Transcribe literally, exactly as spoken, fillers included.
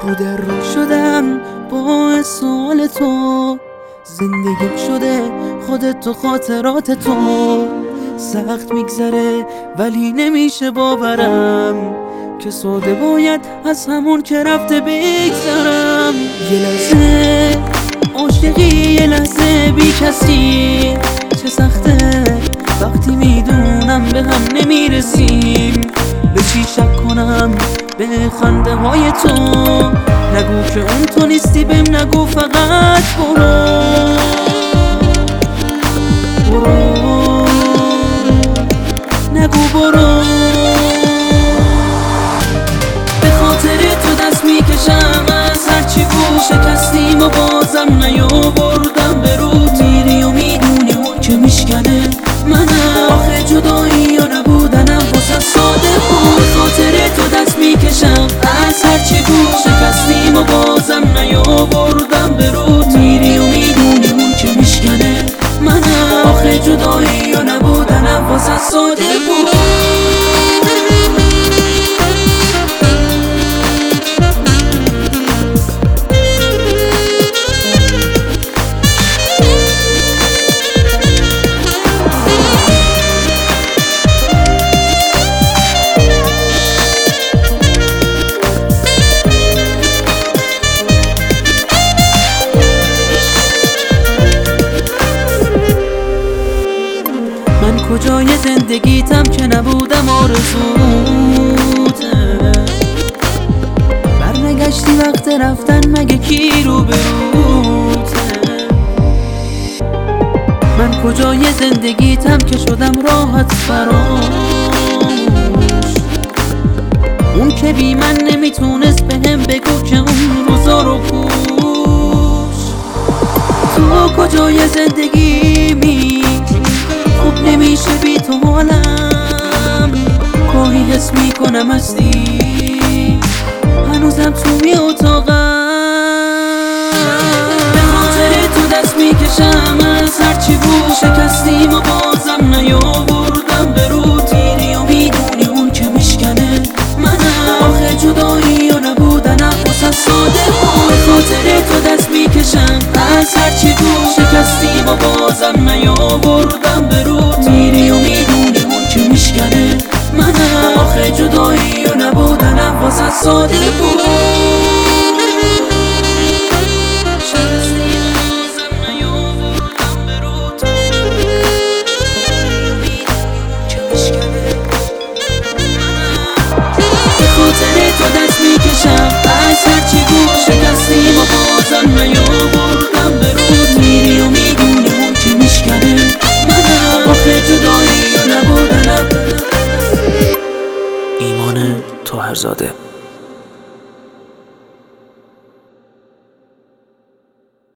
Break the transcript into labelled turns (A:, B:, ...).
A: بیهوده رو شدم با سوال تو، زندگیم شده خودت تو خاطرات تو. سخت میگذره ولی نمیشه باورم که ساده باید از همون که رفته بگذرم. یه لحظه عاشقی، یه لحظه بی کسی، چه سخته وقتی میدونم به هم نمیرسیم. به چی شک کنم؟ به خنده های تو. نگو که اون تو نیستی، بهم نگو، فقط برو برو، نگو برو. به خاطر تو دست میکشم از هرچی بود، شکستیم و بازم نیاوردم به رو. میری و میدونی اون که میشکنه منم، آخه جدایی یا نبودنم واسه ساده بود. به خاطر تو دست میکشم از هرچی بود، شکستیم و بازم نیاوردم به رو. میری و میدونی اون که میشکنه منم، آخه جدایی یا نبودنم واسه ساده بود. کجای زندگیتم که نبودم آرزوته، برنگشتی وقت رفتن، مگه کی رو بروته؟ من کجای زندگیتم که شدم راحت فراموش، اون که بی من نمیتونست بهم بگو که اون روزا رو پوش. تو کجای زندگی می خوب نمیشه بی تو حالم، گاهی حس میکنم هستی هنوزم توی اتاقم. به خاطر تو دست میکشم از هرچی بود، شکستیم و بازم نیاوردم به رو. تیری و میدونی اون که میشکنه منم، آخه جدایی یا نبودنم واسه ساده بود. به خاطر تو دست میکشم از هرچی بود، شکستیم و بازم نیاوردم به رو. میری و میدونی اون که میشکنه منم، آخه جدایی یا نبودنم واسه ساده بود. تو دست میکشم از هرچی بود، شکستیم و بازم نیاوردم به رو. میری و میدونی اون که میشکنه منم، آخه جدایی یا نبودنم.
B: ایمان طاهرزاده.